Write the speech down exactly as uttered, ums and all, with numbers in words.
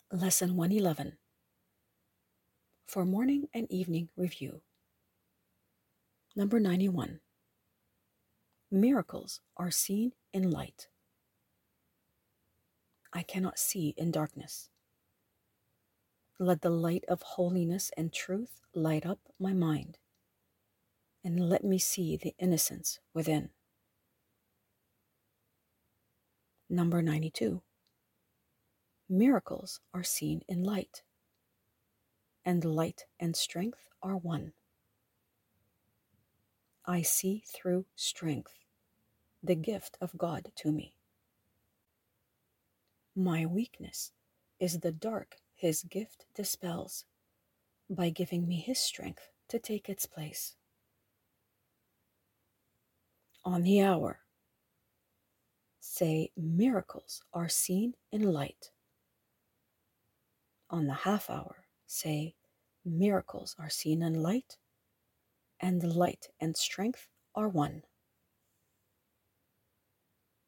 Lesson one eleven for morning and evening review. Number ninety-one. Miracles are seen in light. I cannot see in darkness. Let the light of holiness and truth light up my mind, and let me see the innocence within. Number ninety-two. Miracles are seen in light, and light and strength are one. I see through strength, the gift of God to me. My weakness is the dark His gift dispels by giving me His strength to take its place. On the hour, say miracles are seen in light. On the half hour, say miracles are seen in light, and light and strength are one.